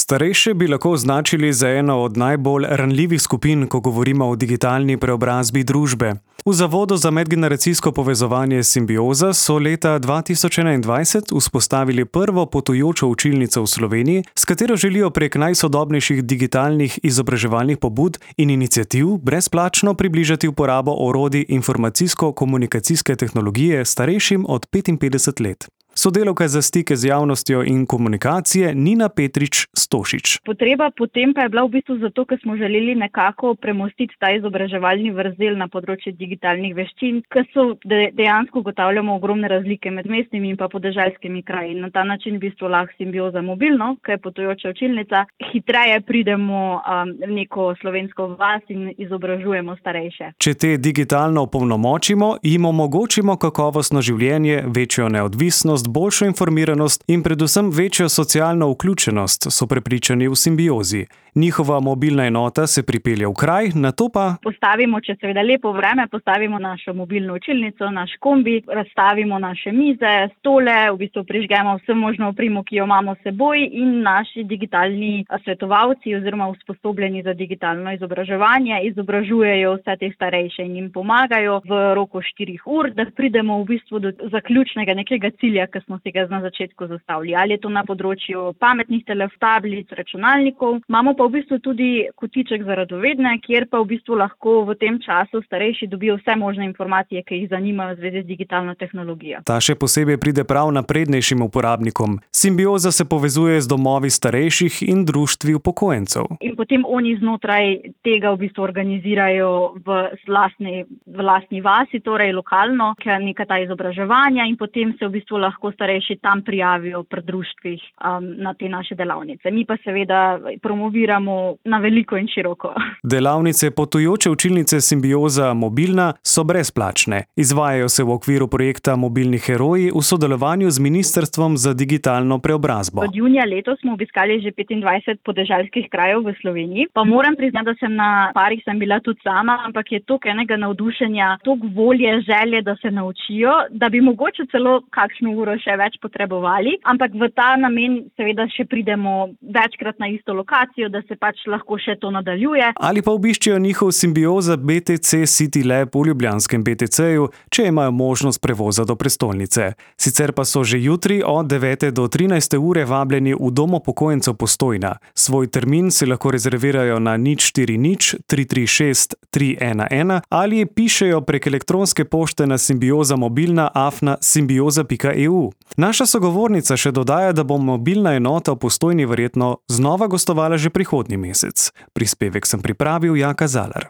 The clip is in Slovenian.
Starejše bi lahko označili za eno od najbolj ranljivih skupin, ko govorimo o digitalni preobrazbi družbe. V Zavodu za medgeneracijsko povezovanje Simbioza so leta 2021 vzpostavili prvo potujočo učilnico v Sloveniji, s katero želijo prek najsodobnejših digitalnih izobraževalnih pobud in iniciativ brezplačno približati uporabo orodij informacijsko-komunikacijske tehnologije starejšim od 55 let. Sodelavka za stike z javnostjo in komunikacije Nina Petrič-Stošič. Potreba potem pa je bila v bistvu zato, ker smo želeli nekako premostiti ta izobraževalni vrzel na področju digitalnih veščin, ker so dejansko ugotavljamo ogromne razlike med mestnimi in pa podeželskimi kraji. Na ta način v bistvu lahko Simbioza mobilno, ker je potujoča učilnica, hitreje pridemo v neko slovensko vas in izobražujemo starejše. Če te digitalno opolnomočimo, jim omogočimo kakovostno življenje, večjo neodvisnost, boljšo informiranost in predvsem večjo socialno vključenost, so prepričani v Simbiozi. Njihova mobilna enota se pripelje v kraj, nato pa postavimo, če seveda lepo vreme, postavimo našo mobilno učilnico, naš kombi, razstavimo naše mize, stole, v bistvu prižgemo vse možno opremo, ki jo imamo s seboj, in naši digitalni svetovalci oziroma usposobljeni za digitalno izobraževanje izobražujejo vse te starejše in jim pomagajo v roku 4 ur, da pridemo v bistvu do zaključnega nekega cilja, ki smo si ga na začetku zastavili. Ali je to na področju pametnih telefonov, tablic, računalnikov. Imamo pa v bistvu tudi kotiček za radovedne, kjer pa v bistvu lahko v tem času starejši dobijo vse možne informacije, ki jih zanimajo v zvezi z digitalno tehnologijo. Ta še posebej pride prav naprednejšim uporabnikom. Simbioza se povezuje z domovi starejših in društvi upokojencev. In potem oni znotraj tega v bistvu organizirajo v lastni vasi, torej lokalno, neka ta izobraževanja, in potem se v bistvu lahko starejši tam prijavijo pri društvih na te naše delavnice. Mi pa seveda promoviramo na veliko in široko. Delavnice potujoče učilnice Simbioza mobilna so brezplačne. Izvajajo se v okviru projekta Mobilni heroji v sodelovanju z Ministrstvom za digitalno preobrazbo. Od junija letos smo obiskali že 25 podeželskih krajev v Sloveniji. Pa moram priznati, da sem na parih bila tudi sama, ampak je toliko enega navdušenja, toliko volje, želje, da se naučijo, da bi mogoče celo kakšno uro še več potrebovali, ampak v ta namen seveda še pridemo večkrat na isto lokacijo, da se pač lahko še to nadaljuje. Ali pa obiščejo njihov Simbioza BTC City Lab v ljubljanskem BTC-ju, če imajo možnost prevoza do prestolnice. Sicer pa so že jutri od 9. do 13. ure vabljeni v Dom upokojencev Postojna. Svoj termin si lahko rezervirajo na 040 336 311 ali pišejo prek elektronske pošte na simbioza@simbioza.eu. Naša sogovornica še dodaja, da bo mobilna enota v Postojni verjetno znova gostovala že prihodnji mesec. Prispevek sem pripravil Jaka Zalar.